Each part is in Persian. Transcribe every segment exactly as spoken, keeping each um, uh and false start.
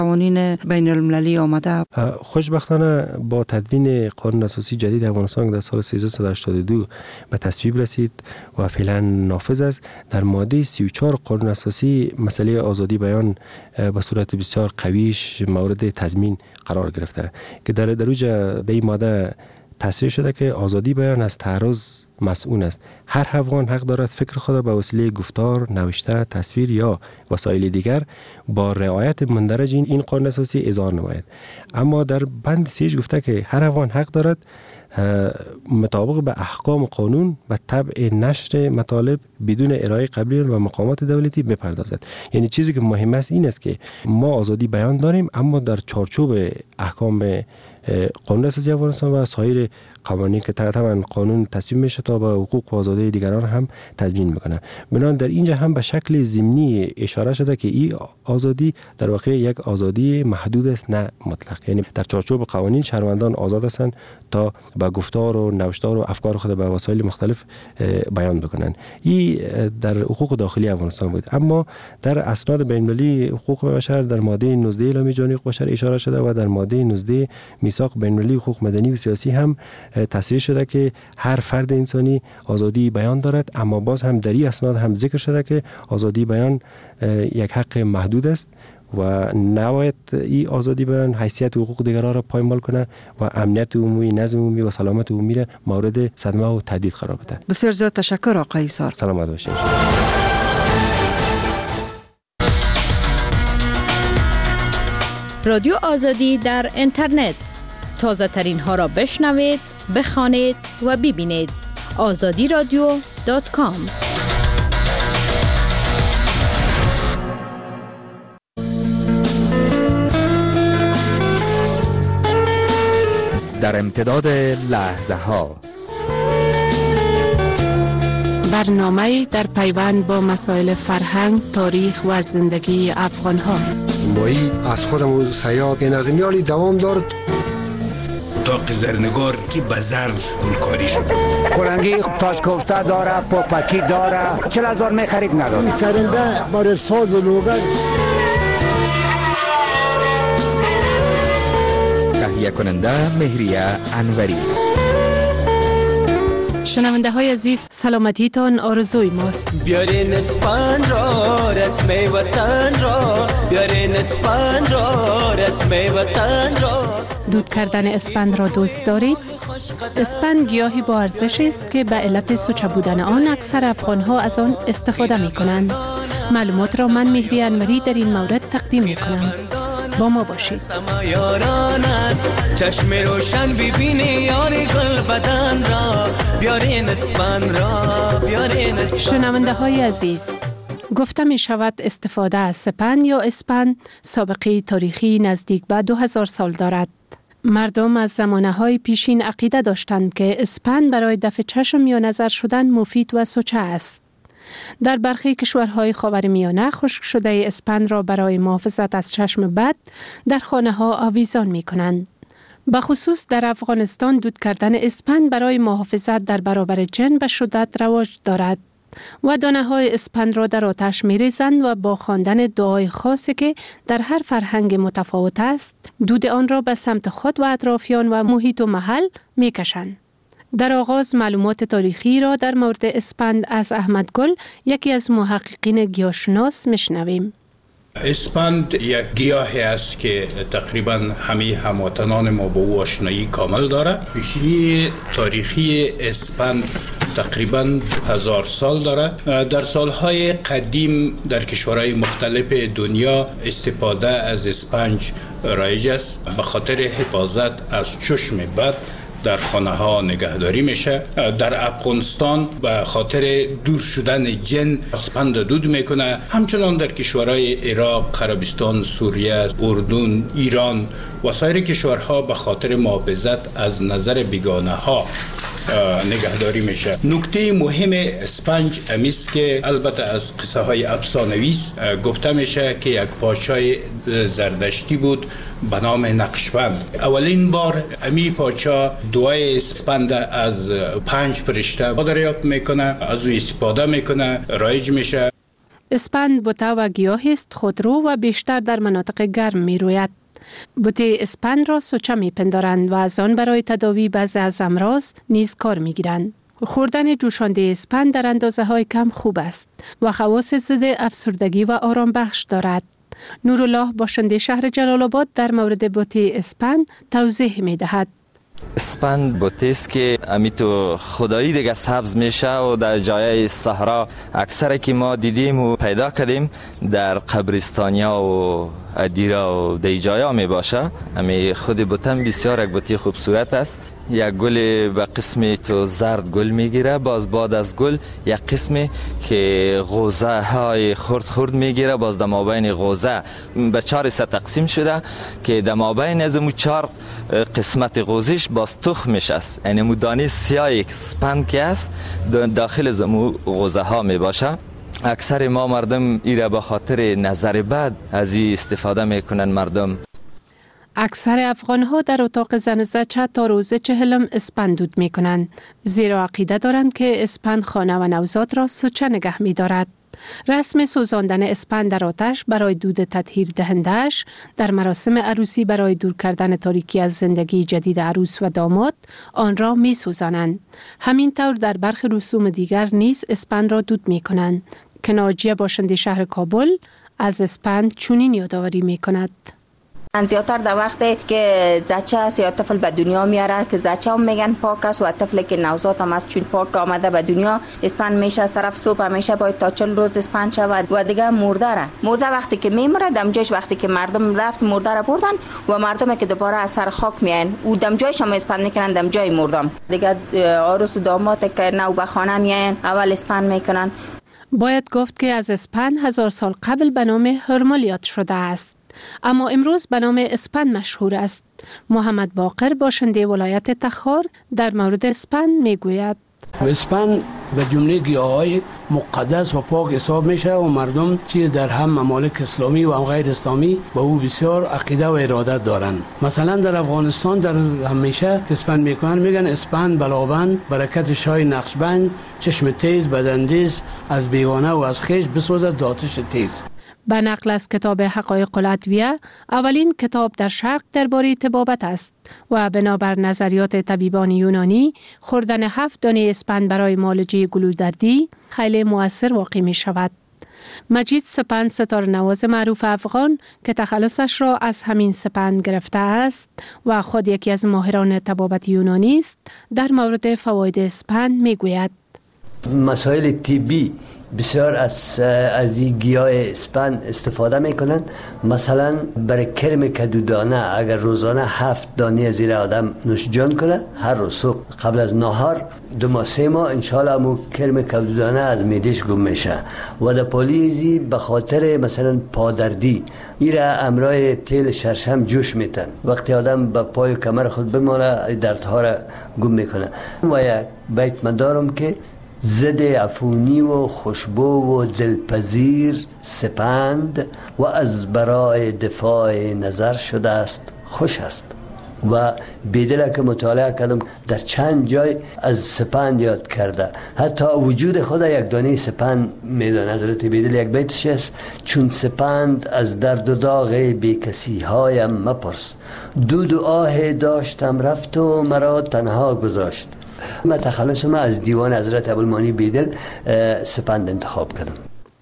قوانین بین المللی آمده. خوشبختانه با تدوین قانون اساسی جدید افغانستان که در سال سیزده هشتاد و دو به تصویب رسید و فعلا نافذ است، در ماده سی و چهار قانون اساسی مسئله آزادی بیان به صورت بسیار قویش مورد تضمین قرار گرفته که در دروج به این ماده تصریح شده که آزادی بیان از تعرض مسئول است. هر افغان حق دارد فکر خود به وسیله گفتار، نوشته، تصویر یا وسایل دیگر با رعایت مندرج این این قانون اساسی اظهار نماید. اما در بند سیش گفته که هر افغان حق دارد مطابق به احکام قانون و طبع نشر مطالب بدون ارائه قبلیون و مقامات دولتی بپردازد. یعنی چیزی که مهم است این است که ما آزادی بیان داریم، اما در چارچوب احکام قانون اساسی افغانستان و سایر قوانین که طبعا قانون تصویب میشه تا به حقوق و آزادی دیگران هم تضمین میکنه. بنابراین در اینجا هم به شکل ضمنی اشاره شده که این آزادی در واقع یک آزادی محدود است، نه مطلق. یعنی در چارچوب قوانین شهروندان آزاد هستند تا با گفتار و نوشتار و افکار خود به وسایل مختلف بیان بکنن. این در حقوق داخلی افغانستان بود. اما در اسناد بین المللی حقوق بشر در ماده نوزده اعلامیه جهانی حقوق بشر اشاره شده و در ماده نوزده میثاق بین المللی حقوق مدنی و سیاسی هم تصریح شده که هر فرد انسانی آزادی بیان دارد. اما باز هم در این اسناد هم ذکر شده که آزادی بیان یک حق محدود است و نباید این آزادی بیان حیثیت حقوق دیگران را پایمال کنه و امنیت عمومی، نظم عمومی و سلامت عمومی را مورد صدمه و تهدید قرار بده. بسیار زیاد تشکر آقای ایثار. سلامت باشید. رادیو آزادی در اینترنت، تازه ترین ها را بشنوید، بخوانید و ببینید. آزادی رادیو دات کام. در امتداد لحظه ها، برنامه در پیوند با مسائل فرهنگ، تاریخ و زندگی افغان ها. مایی از خودمون سیاد نظمیالی دوام دارد. اتاق زرنگار که بزر گلکاری شده. کلنگی تاش کوفته داره، پاپکی داره. چل هزار می خرید نداره. سرنده برای ساز و لوگر. تهیه کننده مهریه انوری. شنونده های عزیز، سلامتی تان آرزوی ماست. بیارین اسپند را رسم وطن را، بیارین اسپند را رسم وطن را. دود کردن اسپند را دوست دارید؟ اسپند گیاهی با ارزش است که به علت سوچه بودن آن اکثر افغان ها از آن استفاده می کنند. معلومات را من مهریه انوری در این مورد تقدیم می کنم. با ما باشید. چشم روشن ببینی یاری گل بدن را، بیارین اسپند را، بیارین اسپند. شنونده های عزیز، گفته می شود استفاده از سپند یا اسپند سابقه تاریخی نزدیک به دو هزار سال دارد. مردم از زمانه های پیشین عقیده داشتند که اسپند برای دفع چشم یا نظر شدن مفید و سوچه است. در برخی کشورهای خاورمیانه خشک شده اسپند را برای محافظت از چشم بد در خانه ها آویزان می کنند. به خصوص در افغانستان دود کردن اسپند برای محافظت در برابر جن به شدت رواج دارد و دانه های اسپند را در آتش می ریزند و با خواندن دعای خاصی که در هر فرهنگ متفاوت است، دود آن را به سمت خود و اطرافیان و محیط و محل می کشند. در آغاز معلومات تاریخی را در مورد اسپند از احمد گل، یکی از محققین گیاهشناس، میشنویم. اسپند یک گیاهی است که تقریبا همه هموطنان ما با او آشنایی کامل داره. پیشینی تاریخی اسپند تقریبا هزار سال داره. در سالهای قدیم در کشورهای مختلف دنیا استفاده از اسپنج رایج است. به خاطر حفاظت از چشم بد در خانه ها نگهداری میشه. در افغانستان به خاطر دور شدن جن اسپند دود میکنه. همچنان در کشورهای عراق، عربستان، سوریه، اردن، ایران و سایر کشورها به خاطر محافظت از نظر بیگانه ها نگهداری میشه. نکته مهم اسپنج امیست که البته از قصه های افسانوی گفته میشه که یک پادشاه زردشتی بود به نام نقشبند. اولین بار امی پادشاه دعای اسپند از پنج فرشته دریافت میکنه، از او استفاده میکنه، رایج میشه. اسپند بوته و گیاهی است خودرو و بیشتر در مناطق گرم می روید. بوته اسپند را سوچه می پندارند و از آن برای تداوی بعضی از امراض نیز کار می گیرند. خوردن جوشانده اسپند در اندازه های کم خوب است و خواص ضد افسردگی و آرام بخش دارد. نورالله باشنده شهر جلال آباد در مورد بوته اسپند توضیح می دهد. اسپند بوته است که امیتو خدایی دیگه سبز میشه و در جای صحرا اکثر که ما دیدیم و پیدا کردیم در قبرستانیا و ادیرا و دی جایا می باشه. امی خود بوتم بسیار یک بوته خوبصورت است. یک گل به قسمی تو زرد گل میگیره، باز بعد از گل یک قسمی که غوزه های خرد خرد میگیره، باز در مابین غوزه به چهار سه تقسیم شده که در مابین از مو چهار قسمت غوزش باز تخمش است، یعنی مو دانه سیاه اسپند که است داخل از مو غوزه ها می باشه. اکثر ما مردم ایره به خاطر نظر بد از این استفاده میکنن. مردم اکثر افغان ها در اتاق زن زچه تا روز چهلم اسپند دود می کنند، زیرا عقیده دارند که اسپند خانه و نوزاد را سوچه نگه می دارد. رسم سوزاندن اسپند در آتش برای دود تطهیر دهندهش در مراسم عروسی برای دور کردن تاریکی از زندگی جدید عروس و داماد آن را می سوزانند. همین طور در برخی رسوم دیگر نیز اسپند را دود می کنند که ناجیه باشنده شهر کابل از اسپند چنین یادآوری می کند. زیادتر در وقتی که زچه است یا طفل به دنیا میاره که زچه هم میگن پاک است و طفلی که نوزاد هم است چون پاک آمده به دنیا اسپند میشه از طرف صبح همیشه باید تا چهل روز اسپند شود و دیگه مرده را مرده وقتی که میمره دمجاش وقتی که مردم رفت مرده را بردن و مردم که دوباره از سر خاک میان او دمجاش هم اسپند میکنن دمجای مردم دیگه عروس و داماد که نو به خانه میان اول اسپند میکنن. باید گفت که از اسپند هزار سال قبل به نام هرمل یاد شده است، اما امروز به نام اسپند مشهور است. محمد باقر باشنده ولایت تخار در مورد اسپند میگوید: اسپند به جمله گیاهای مقدس و پاک حساب میشه و مردم چیز در هم ممالک اسلامی و هم غیر اسلامی به او بسیار عقیده و ارادت دارند. مثلا در افغانستان در همیشه اسپند میکنن میگن اسپند بلابند برکت شاه نقشبند چشم تیز بدندیز از بیگانه و از خویش بسوزد داتش تیز. به نقل از کتاب حقایق الادویه، اولین کتاب در شرق درباره طبابت است و بنابر نظریات طبیبان یونانی خوردن هفت دانه اسپند برای معالجه گلودردی خیلی مؤثر واقع می شود. مجید سپند ستاره نواز معروف افغان که تخلصش را از همین سپند گرفته است و خود یکی از ماهران طبابت یونانی است، در مورد فواید اسپند می گوید: مسائل طبی بسیار از از این گیاه اسپند استفاده میکنن. مثلا برای کرم کدودانه اگر روزانه هفت دانه زیر آدم نوش جان کنه هر روز صبح قبل از نهار دو ماه سه ماه انشالله مو کرم کدودانه از میدهش گم میشه. و در پالیزی به خاطر مثلا پادردی ایره امرای تیل شرشم جوش میتن وقتی آدم به پای و کمر خود بمانه دردها را گم میکنه. و یک بیت من دارم که ضد عفونی و خوشبو و دلپذیر سپند و از برای دفاع نظر شده است خوش است. و بیدل که مطالعه کردم در چند جای از سپند یاد کرده، حتی وجود خود یک دانه سپند میدان. حضرت بیدل یک بیتش است: چون سپند از درد و داغ بی کسی هایم مپرس، دود و آه داشتم رفت و مرا تنها گذاشت. من تخلصم از دیوان حضرت ابوالمانی بیدل سپند انتخاب کردم.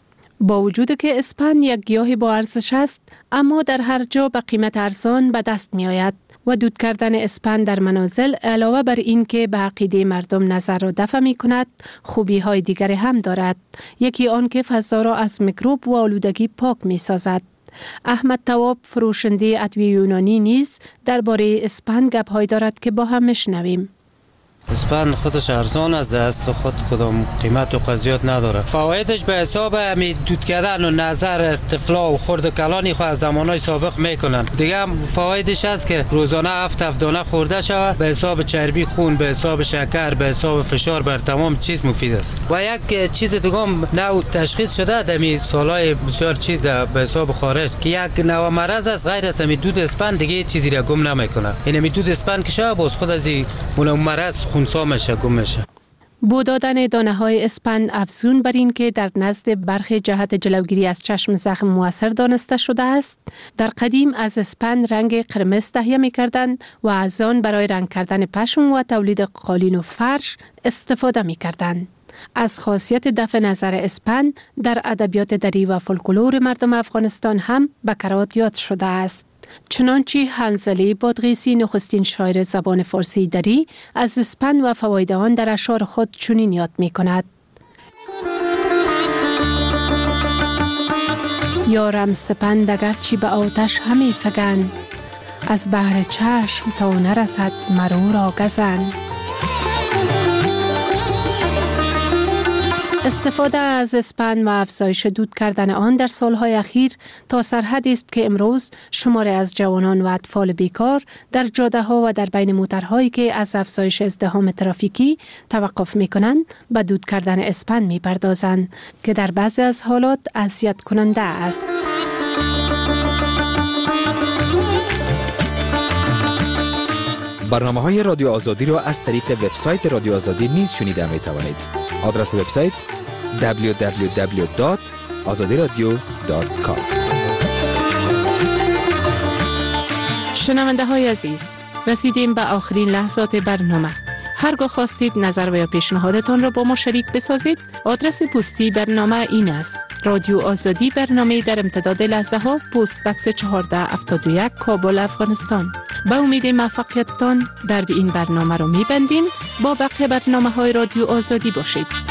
با وجود که اسپند یک گیاه با ارزش است، اما در هر جا به قیمت ارزان به دست می آید و دود کردن اسپند در منازل علاوه بر این که به عقیده مردم نظر را دفع می کند، خوبی های دیگری هم دارد. یکی آن که فضا را از میکروب و آلودگی پاک می سازد. احمد تواب فروشنده ادویه یونانی نیز درباره اسپند گپ‌هایی دارد که با هم میشنویم. اسپند خودش ارزان است، دست خود کدام قیمت و قضیات نداره. فوایدش به حساب همی دود کردن و نظر طفلا و خرد و کلانی خود از زمانهای سابق میکنن. دیگه فوایدش است که روزانه هفت هفت دانه خورده شود، به حساب چربی خون، به حساب شکر، به حساب فشار بر تمام چیز مفید است. و یک چیز دیگه نوع تشخیص شده دمی سالهای بسیار چیز به حساب خارج که یک نوع مرض است غیر از همی دود اسپند دیگه چیزی را گم نمیکنه. یعنی می دود اسپند که شب باز خود از این مرض خونسا میشه گم میشه. بو دادن دانه های اسپند افزون بر این که در نزد برخی جهت جلوگیری از چشم زخم موثر دانسته شده است. در قدیم از اسپند رنگ قرمز تهیه می کردند و از آن برای رنگ کردن پشم و تولید قالین و فرش استفاده می کردند. از خاصیت دفع نظر اسپند در ادبیات دری و فولکلور مردم افغانستان هم به کرات یاد شده است. چنانچه حنظله بادغیسی نخستین شاعر زبان فارسی دری از اسپند و فواید آن در اشعار خود چنین یاد می کند: یارم سپند اگرچه به آتش همی فگن، از بحر چشم تا نرسد مرو را گزن. استفاده از اسپند و افزایش دود کردن آن در سالهای اخیر تا سرحدی است که امروز شماری از جوانان و اطفال بیکار در جاده ها و در بین موترهایی که از افزایش ازدحام ترافیکی توقف می کنند به دود کردن اسپند می پردازند که در بعضی از حالات اذیت کننده است. برنامه های رادیو آزادی را از طریق وبسایت رادیو آزادی نیز شنیده می توانید. آدرس وبسایت دبلیو دبلیو دبلیو دات آزادی رادیو دات کام. شنونده های عزیز، رسیدیم به آخرین لحظات برنامه. هرگاه خواستید نظر و یا پیشنهادتان را با ما شریک بسازید، آدرس پستی برنامه این است: رادیو آزادی، برنامه در امتداد لحظه ها، پست بکس چهارده هفتاد و یک، کابل، افغانستان. با امید موفقیتتان در این برنامه را می‌بندیم. با بقیه برنامه های رادیو آزادی باشید.